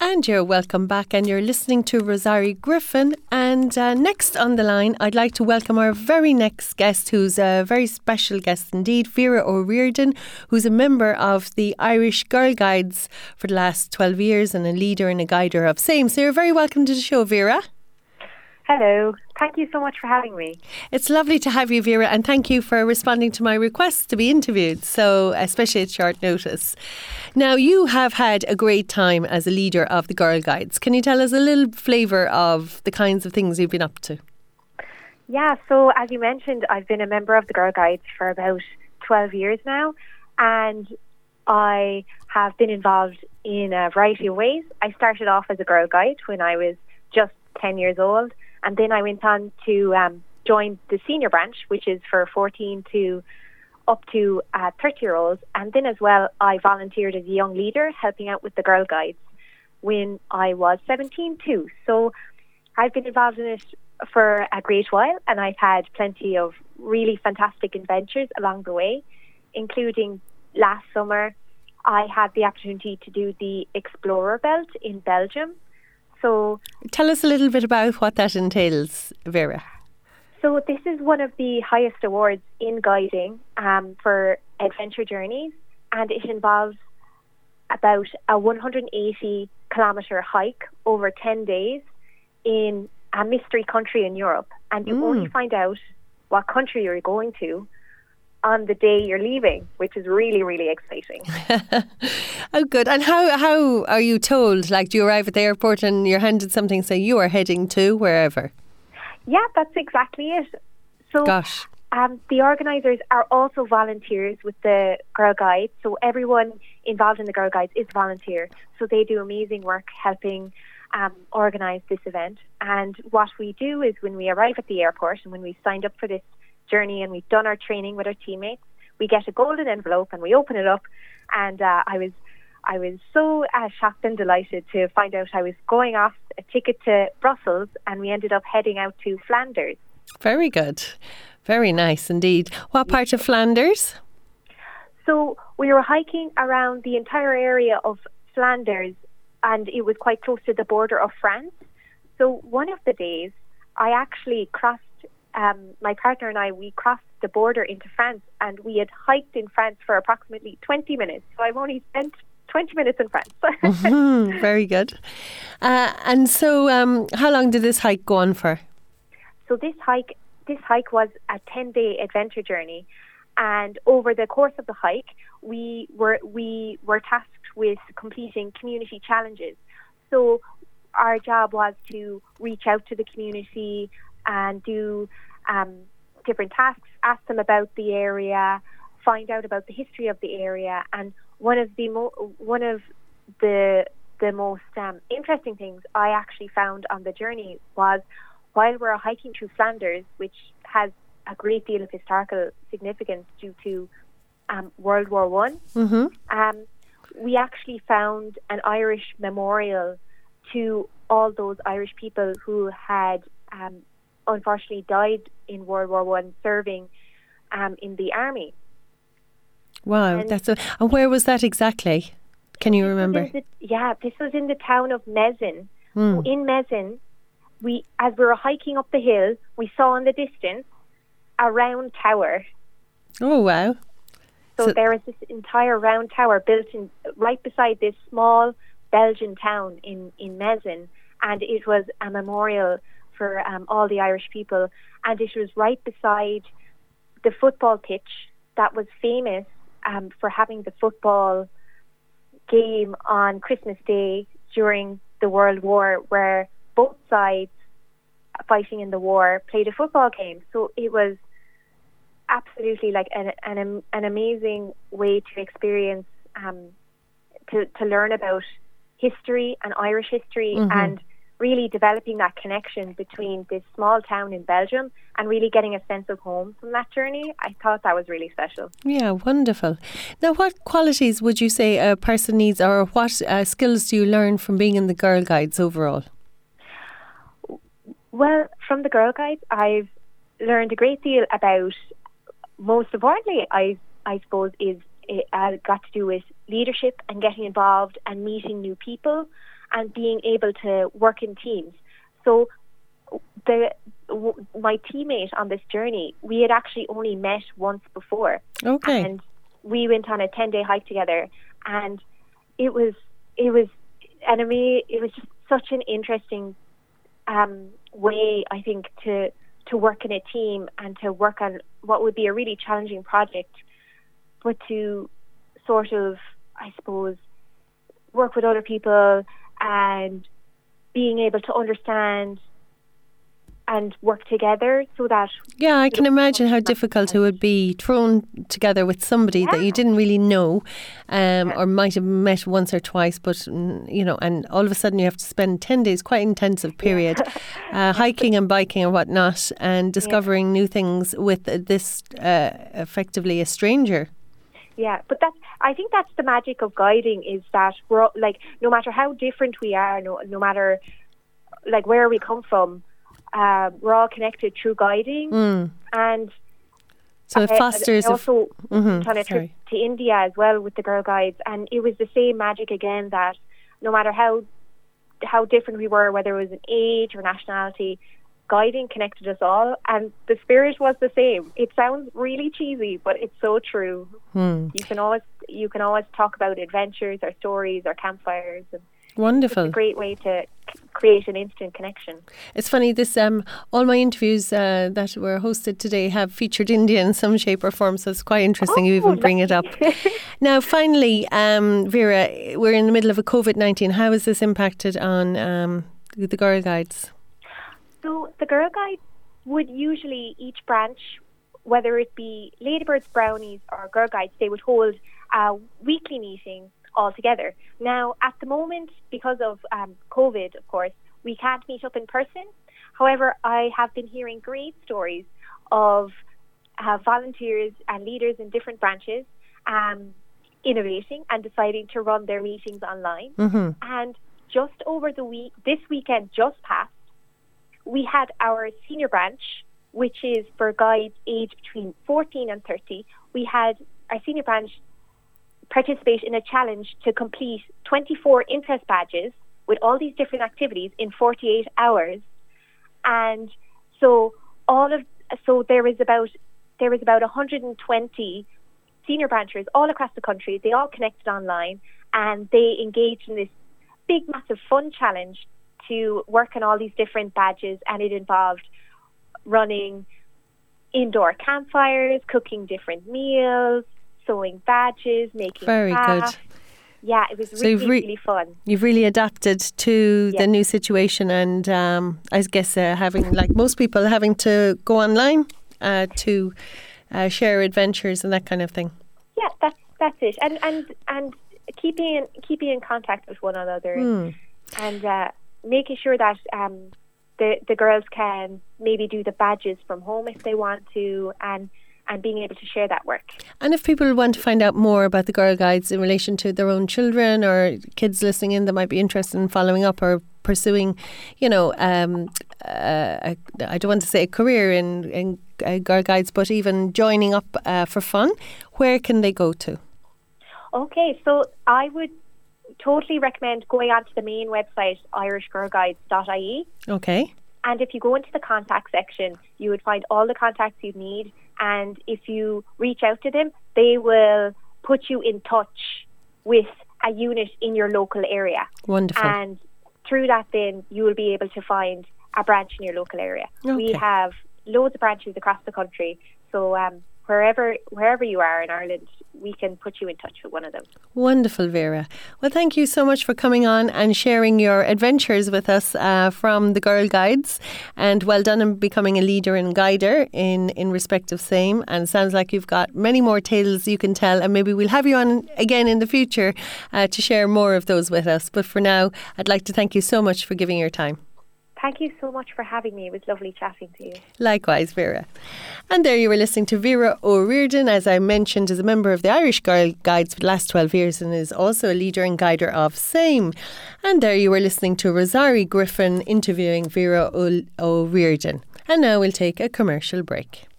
And you're welcome back, and you're listening to Rosarie Griffin. And next on the line, I'd like to welcome our very next guest, who's a very special guest indeed, Vera O'Riordan, who's a member of the Irish Girl Guides for the last 12 years and a leader and a guider of same. So you're very welcome to the show, Vera. Hello. Thank you so much for having me. It's lovely to have you, Vera, and thank you for responding to my request to be interviewed, so especially at short notice. Now, you have had a great time as a leader of the Girl Guides. Can you tell us a little flavour of the kinds of things you've been up to? Yeah, so as you mentioned, I've been a member of the Girl Guides for about 12 years now, and I have been involved in a variety of ways. I started off as a Girl Guide when I was just 10 years old, and then I went on to join the senior branch, which is for 14 to up to 30-year-olds. And then as well, I volunteered as a young leader, helping out with the Girl Guides when I was 17 too. So I've been involved in it for a great while, and I've had plenty of really fantastic adventures along the way, including last summer, I had the opportunity to do the Explorer Belt in Belgium. So, tell us a little bit about what that entails, Vera. So this is one of the highest awards in guiding for adventure journeys, and it involves about a 180-kilometre hike over 10 days in a mystery country in Europe. And you only find out what country you're going to on the day you're leaving, which is really, really exciting. Oh, good. And how are you told? Like, do you arrive at the airport and you're handed something, say you are heading to wherever? Yeah, that's exactly it. So, gosh. The organisers are also volunteers with the Girl Guides. So everyone involved in the Girl Guides is volunteer. So they do amazing work helping organise this event. And what we do is when we arrive at the airport and when we've signed up for this journey and we've done our training with our teammates, we get a golden envelope and we open it up, and I was so shocked and delighted to find out I was going off a ticket to Brussels, and we ended up heading out to Flanders. Very good. Very nice indeed. What part of Flanders? So we were hiking around the entire area of Flanders, and it was quite close to the border of France. So one of the days I actually crossed, my partner and I, we crossed the border into France, and we had hiked in France for approximately 20 minutes. So I've only spent 20 minutes in France. Very good. And so how long did this hike go on for? So this hike was a 10-day adventure journey, and over the course of the hike, we were tasked with completing community challenges. So our job was to reach out to the community and do different tasks, ask them about the area, find out about the history of the area. And one of the most interesting things I actually found on the journey was, while we're hiking through Flanders, which has a great deal of historical significance due to World War One, we actually found an Irish memorial to all those Irish people who had unfortunately died in World War One serving in the army. Wow, and where was that exactly? Can you remember? This was in the town of Mezin. So in Mezin, as we were hiking up the hill, we saw in the distance a round tower. Oh, wow. So there was this entire round tower built right beside this small Belgian town in Mezin, and it was a memorial for all the Irish people, and it was right beside the football pitch that was famous for having the football game on Christmas Day during the World War, where both sides fighting in the war played a football game. So it was absolutely like an amazing way to experience, to learn about history and Irish history, and really developing that connection between this small town in Belgium and really getting a sense of home from that journey. I thought that was really special. Yeah, wonderful. Now, what qualities would you say a person needs, or what skills do you learn from being in the Girl Guides overall? Well, from the Girl Guides, I've learned a great deal about, most importantly, I suppose, is got to do with leadership and getting involved and meeting new people and being able to work in teams. So my teammate on this journey, we had actually only met once before. Okay. And we went on a 10-day hike together, and it was just such an interesting way, I think, to work in a team and to work on what would be a really challenging project, but to sort of, I suppose, work with other people and being able to understand and work together so that... Yeah, I can imagine how difficult it would be thrown together with somebody that you didn't really know or might have met once or twice, but, and all of a sudden you have to spend 10 days, quite intensive period, hiking and biking and whatnot, and discovering new things with this effectively a stranger. Yeah, but I think that's the magic of guiding, is that we're like, no matter how different we are, no matter like where we come from, we're all connected through guiding. And so it fosters. I also done a trip to India as well with the Girl Guides, and it was the same magic again, that no matter how different we were, whether it was an age or nationality, guiding connected us all, and the spirit was the same. It sounds really cheesy, but it's so true. You can always talk about adventures or stories or campfires, and wonderful. It's a great way to create an instant connection. It's funny, this all my interviews that were hosted today have featured India in some shape or form, so it's quite interesting you even bring it up. Now, finally, Vera, we're in the middle of a COVID-19. How has this impacted on the Girl Guides? So the Girl Guides would usually, each branch, whether it be Ladybirds, Brownies or Girl Guides, they would hold a weekly meeting all together. Now, at the moment, because of COVID, of course, we can't meet up in person. However, I have been hearing great stories of volunteers and leaders in different branches innovating and deciding to run their meetings online. And just over this weekend just passed, we had our senior branch, which is for guides aged between 14 and 30. We had our senior branch participate in a challenge to complete 24 interest badges with all these different activities in 48 hours. And so there was about 120 senior branchers all across the country. They all connected online, and they engaged in this big, massive fun challenge to work on all these different badges, and it involved running indoor campfires, cooking different meals, sewing badges, making crafts. Good. Yeah, it was really fun. You've really adapted to the new situation, and I guess having, like most people, having to go online to share adventures and that kind of thing. Yeah, that's it, and keeping in contact with one another, and making sure that the girls can maybe do the badges from home if they want to, and being able to share that work. And if people want to find out more about the Girl Guides in relation to their own children or kids listening in that might be interested in following up or pursuing, I don't want to say a career in Girl Guides, but even joining up for fun, where can they go to? Okay, so I would totally recommend going onto the main website, irishgirlguides.ie. Okay. And if you go into the contact section, you would find all the contacts you need. And if you reach out to them, they will put you in touch with a unit in your local area. Wonderful. And through that, then you will be able to find a branch in your local area. Okay. We have loads of branches across the country. So wherever you are in Ireland, we can put you in touch with one of them. Wonderful, Vera. Well, thank you so much for coming on and sharing your adventures with us from the Girl Guides. And well done in becoming a leader and guider in respect of same. And it sounds like you've got many more tales you can tell. And maybe we'll have you on again in the future to share more of those with us. But for now, I'd like to thank you so much for giving your time. Thank you so much for having me. It was lovely chatting to you. Likewise, Vera. And there you were listening to Vera O'Riordan, as I mentioned, is a member of the Irish Girl Guides for the last 12 years and is also a leader and guider of same. And there you were listening to Rosarie Griffin interviewing Vera O'Riordan. And now we'll take a commercial break.